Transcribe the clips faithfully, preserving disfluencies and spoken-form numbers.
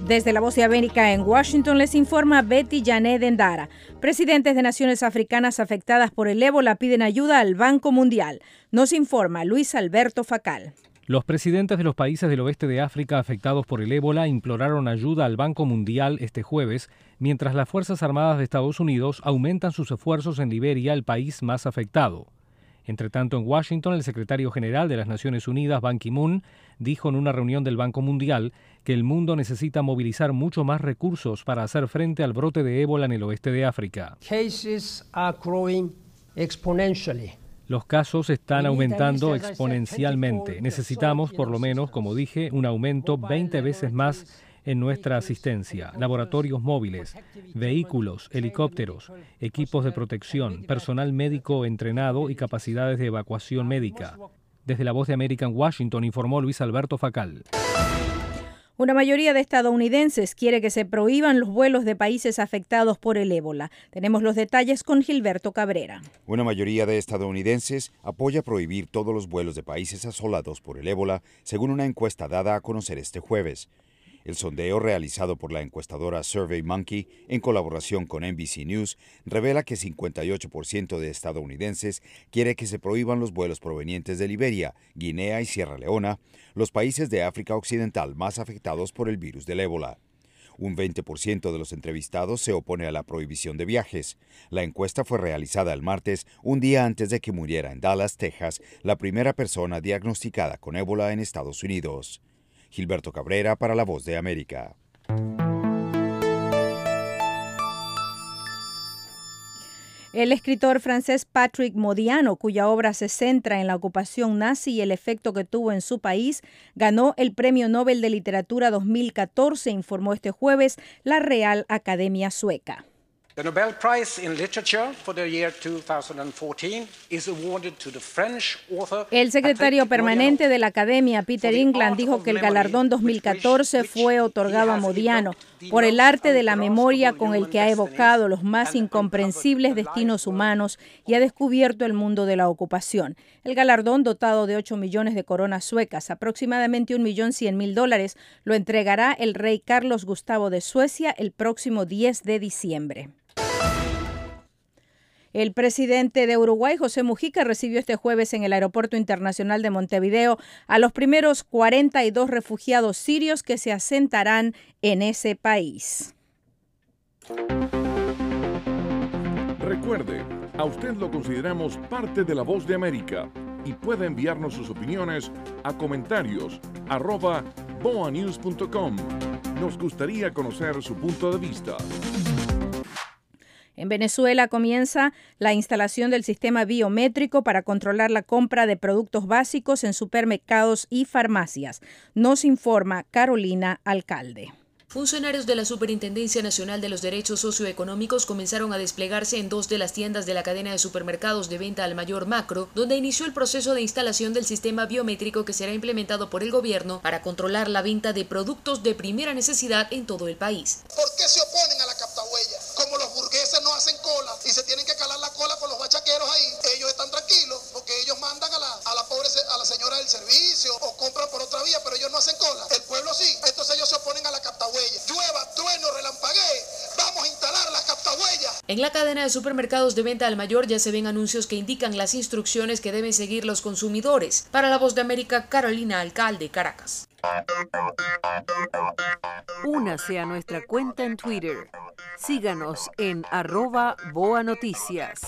Desde la Voz de América en Washington les informa Betty Janet Endara. Presidentes de naciones africanas afectadas por el ébola piden ayuda al Banco Mundial. Nos informa Luis Alberto Facal. Los presidentes de los países del oeste de África afectados por el ébola imploraron ayuda al Banco Mundial este jueves, mientras las Fuerzas Armadas de Estados Unidos aumentan sus esfuerzos en Liberia, el país más afectado. Entre tanto, en Washington, el secretario general de las Naciones Unidas, Ban Ki-moon, dijo en una reunión del Banco Mundial que el mundo necesita movilizar mucho más recursos para hacer frente al brote de ébola en el oeste de África. Cases are growing exponentially. Los casos están aumentando exponencialmente. Necesitamos, por lo menos, como dije, un aumento veinte veces más en nuestra asistencia, laboratorios móviles, vehículos, helicópteros, equipos de protección, personal médico entrenado y capacidades de evacuación médica. Desde la Voz de América en Washington informó Luis Alberto Facal. Una mayoría de estadounidenses quiere que se prohíban los vuelos de países afectados por el ébola. Tenemos los detalles con Gilberto Cabrera. Una mayoría de estadounidenses apoya prohibir todos los vuelos de países asolados por el ébola, según una encuesta dada a conocer este jueves. El sondeo realizado por la encuestadora SurveyMonkey en colaboración con N B C News revela que cincuenta y ocho por ciento de estadounidenses quiere que se prohíban los vuelos provenientes de Liberia, Guinea y Sierra Leona, los países de África Occidental más afectados por el virus del ébola. Un veinte por ciento de los entrevistados se opone a la prohibición de viajes. La encuesta fue realizada el martes, un día antes de que muriera en Dallas, Texas, la primera persona diagnosticada con ébola en Estados Unidos. Gilberto Cabrera para La Voz de América. El escritor francés Patrick Modiano, cuya obra se centra en la ocupación nazi y el efecto que tuvo en su país, ganó el Premio Nobel de Literatura dos mil catorce, informó este jueves la Real Academia Sueca. The Nobel Prize in Literature for the year two thousand fourteen is awarded to the French author. El secretario permanente de la Academia, Peter England, dijo que el galardón dos mil catorce fue otorgado a Modiano por el arte de la memoria con el que ha evocado los más incomprensibles destinos humanos y ha descubierto el mundo de la ocupación. El galardón, dotado de ocho millones de coronas suecas, aproximadamente un millón cien mil dólares, lo entregará el rey Carlos Gustavo de Suecia el próximo diez de diciembre. El presidente de Uruguay, José Mujica, recibió este jueves en el Aeropuerto Internacional de Montevideo a los primeros cuarenta y dos refugiados sirios que se asentarán en ese país. Recuerde, a usted lo consideramos parte de La Voz de América y puede enviarnos sus opiniones a comentarios arroba boa news punto com. Nos gustaría conocer su punto de vista. En Venezuela comienza la instalación del sistema biométrico para controlar la compra de productos básicos en supermercados y farmacias. Nos informa Carolina Alcalde. Funcionarios de la Superintendencia Nacional de los Derechos Socioeconómicos comenzaron a desplegarse en dos de las tiendas de la cadena de supermercados de venta al mayor Macro, donde inició el proceso de instalación del sistema biométrico que será implementado por el gobierno para controlar la venta de productos de primera necesidad en todo el país. ¿Por qué se oponen a la captahuella? Como los burgueses no hacen cola y se tienen que calar la cola con los bachaqueros ahí, ellos están tranquilos porque ellos mandan a la, a la pobre a la señora del servicio o compran por otra vía, pero ellos no hacen cola. El pueblo sí, entonces ellos se oponen a la captahuella. Llueva, trueno, relampaguee, vamos a instalar las captahuellas. En la cadena de supermercados de venta al mayor ya se ven anuncios que indican las instrucciones que deben seguir los consumidores. Para La Voz de América, Carolina Alcalde, Caracas. Únase a nuestra cuenta en Twitter. Síganos en arroba Boa Noticias.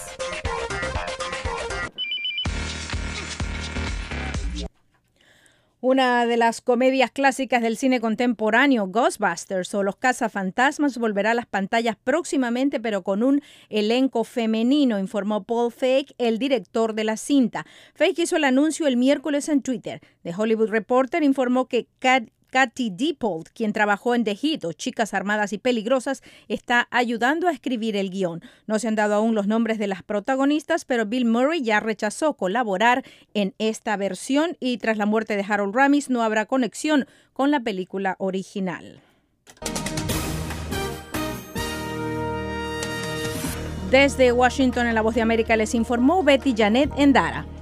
Una de las comedias clásicas del cine contemporáneo, Ghostbusters o Los Cazafantasmas, volverá a las pantallas próximamente, pero con un elenco femenino, informó Paul Feig, el director de la cinta. Feig hizo el anuncio el miércoles en Twitter. The Hollywood Reporter informó que Kat Katy Dippold, quien trabajó en The Heat o Chicas Armadas y Peligrosas, está ayudando a escribir el guión. No se han dado aún los nombres de las protagonistas, pero Bill Murray ya rechazó colaborar en esta versión y tras la muerte de Harold Ramis no habrá conexión con la película original. Desde Washington, en La Voz de América, les informó Betty Janet Endara.